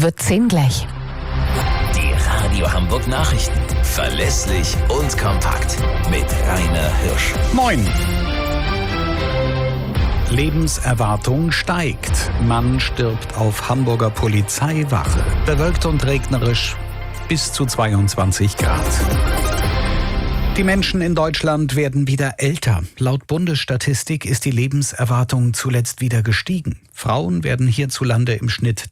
wird 10 gleich. Die Radio Hamburg Nachrichten. Verlässlich und kompakt. Mit Rainer Hirsch. Moin. Lebenserwartung steigt. Mann stirbt auf Hamburger Polizeiwache. Bewölkt und regnerisch bis zu 22 Grad. Die Menschen in Deutschland werden wieder älter. Laut Bundesstatistik ist die Lebenserwartung zuletzt wieder gestiegen. Frauen werden hierzulande im Schnitt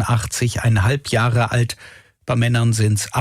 83,5 Jahre alt. Bei Männern sind es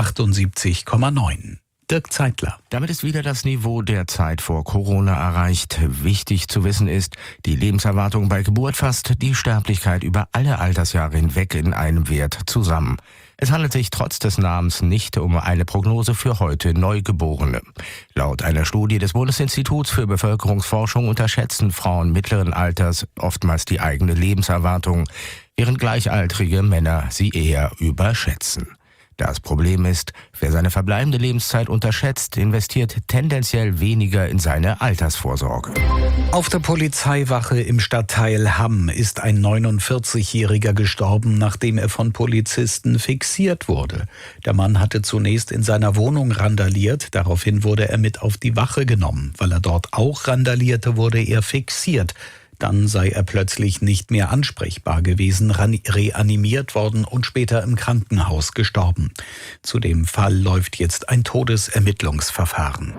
78,9. Dirk Zeitler. Damit ist wieder das Niveau der Zeit vor Corona erreicht. Wichtig zu wissen ist, die Lebenserwartung bei Geburt fasst die Sterblichkeit über alle Altersjahre hinweg in einem Wert zusammen. Es handelt sich trotz des Namens nicht um eine Prognose für heute Neugeborene. Laut einer Studie des Bundesinstituts für Bevölkerungsforschung unterschätzen Frauen mittleren Alters oftmals die eigene Lebenserwartung, während gleichaltrige Männer sie eher überschätzen. Das Problem ist, wer seine verbleibende Lebenszeit unterschätzt, investiert tendenziell weniger in seine Altersvorsorge. Auf der Polizeiwache im Stadtteil Hamm ist ein 49-Jähriger gestorben, nachdem er von Polizisten fixiert wurde. Der Mann hatte zunächst in seiner Wohnung randaliert, daraufhin wurde er mit auf die Wache genommen. Weil er dort auch randalierte, wurde er fixiert. Dann sei er plötzlich nicht mehr ansprechbar gewesen, reanimiert worden und später im Krankenhaus gestorben. Zu dem Fall läuft jetzt ein Todesermittlungsverfahren.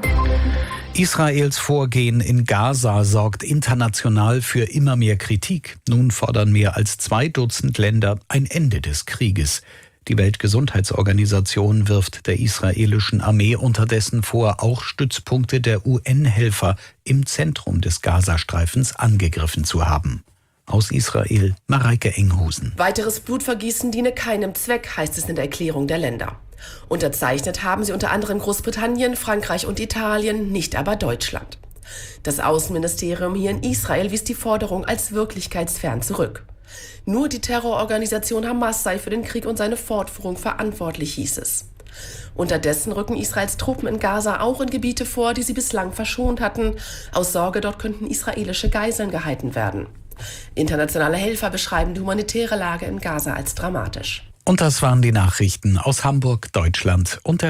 Israels Vorgehen in Gaza sorgt international für immer mehr Kritik. Nun fordern mehr als 2 Dutzend Länder ein Ende des Krieges. Die Weltgesundheitsorganisation wirft der israelischen Armee unterdessen vor, auch Stützpunkte der UN-Helfer im Zentrum des Gazastreifens angegriffen zu haben. Aus Israel, Mareike Enghusen. Weiteres Blutvergießen diene keinem Zweck, heißt es in der Erklärung der Länder. Unterzeichnet haben sie unter anderem Großbritannien, Frankreich und Italien, nicht aber Deutschland. Das Außenministerium hier in Israel wies die Forderung als wirklichkeitsfern zurück. Nur die Terrororganisation Hamas sei für den Krieg und seine Fortführung verantwortlich, hieß es. Unterdessen rücken Israels Truppen in Gaza auch in Gebiete vor, die sie bislang verschont hatten. Aus Sorge, dort könnten israelische Geiseln gehalten werden. Internationale Helfer beschreiben die humanitäre Lage in Gaza als dramatisch. Und das waren die Nachrichten aus Hamburg, Deutschland und der